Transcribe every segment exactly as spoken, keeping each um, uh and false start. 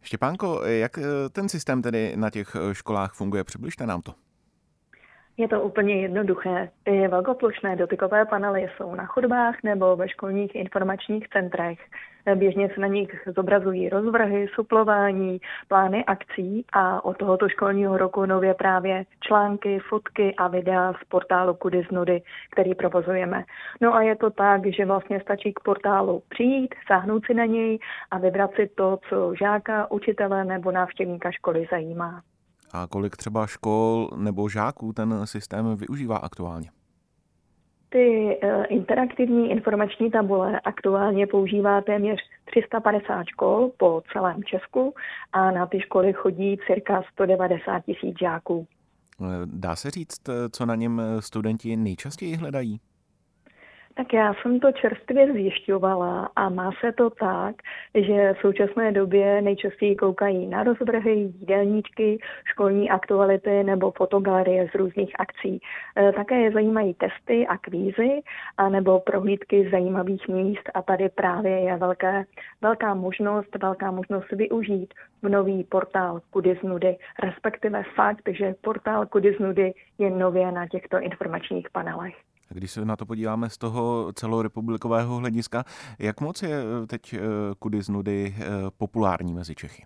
Štěpánko, jak ten systém tedy na těch školách funguje? Přibližte nám to. Je to úplně jednoduché. Ty velkoplošné dotykové panely jsou na chodbách nebo ve školních informačních centrech. Běžně se na nich zobrazují rozvrhy, suplování, plány akcí a od tohoto školního roku nově právě články, fotky a videa z portálu Kudy z nudy, který provozujeme. No a je to tak, že vlastně stačí k portálu přijít, sáhnout si na něj a vybrat si to, co žáka, učitele nebo návštěvníka školy zajímá. A kolik třeba škol nebo žáků ten systém využívá aktuálně? Ty interaktivní informační tabule aktuálně používá téměř tři sta padesát škol po celém Česku a na ty školy chodí cirka sto devadesát tisíc žáků. Dá se říct, co na něm studenti nejčastěji hledají? Tak já jsem to čerstvě zjišťovala a má se to tak, že v současné době nejčastěji koukají na rozvrhy, jídelníčky, školní aktuality nebo fotogalerie z různých akcí. Také je zajímají testy a kvízy a nebo prohlídky zajímavých míst a tady právě je velké, velká možnost, velká možnost využít v nový portál Kudy z nudy, respektive fakt, že portál Kudy z nudy je nově na těchto informačních panelech. Když se na to podíváme z toho celorepublikového hlediska, jak moc je teď Kudy z nudy populární mezi Čechy?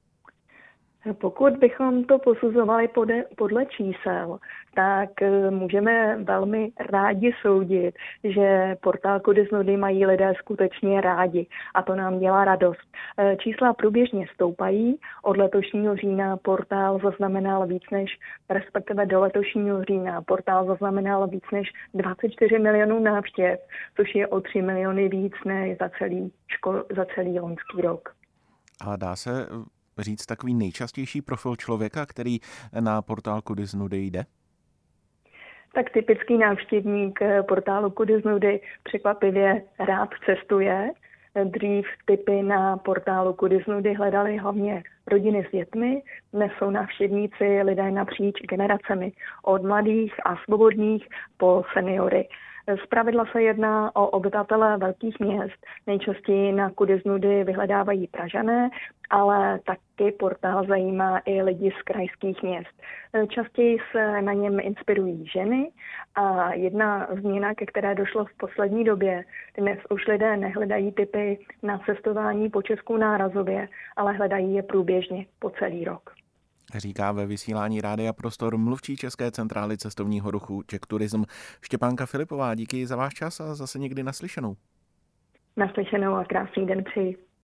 Pokud bychom to posuzovali podle, podle čísel, tak můžeme velmi rádi soudit, že portál Kudy z nudy mají lidé skutečně rádi a to nám dělá radost. Čísla průběžně stoupají, od letošního října portál zaznamenal víc než, respektive do letošního října portál zaznamenal víc než dvacet čtyři milionů návštěv, což je o tři miliony víc než za celý, škol, za celý loňský rok. A dá se říct takový nejčastější profil člověka, který na portál Kudy z nudy jde? Tak typický návštěvník portálu Kudy z nudy překvapivě rád cestuje. Dřív tipy na portálu Kudy z nudy hledali hlavně rodiny s dětmi, dnes jsou návštěvníci lidé napříč generacemi, od mladých a svobodných po seniory. Zpravidla se jedná o obyvatele velkých měst. Nejčastěji na Kudy z nudy vyhledávají Pražané, ale taky portál zajímá i lidi z krajských měst. Častěji se na něm inspirují ženy a jedna změna, ke které došlo v poslední době, dnes už lidé nehledají tipy na cestování po Česku nárazově, ale hledají je průběžně po celý rok. Říká ve vysílání Rádia Prostor mluvčí České centrály cestovního ruchu Czech Tourism Štěpánka Filipová. Díky za váš čas a zase někdy naslyšenou. Naslyšenou a krásný den přeji.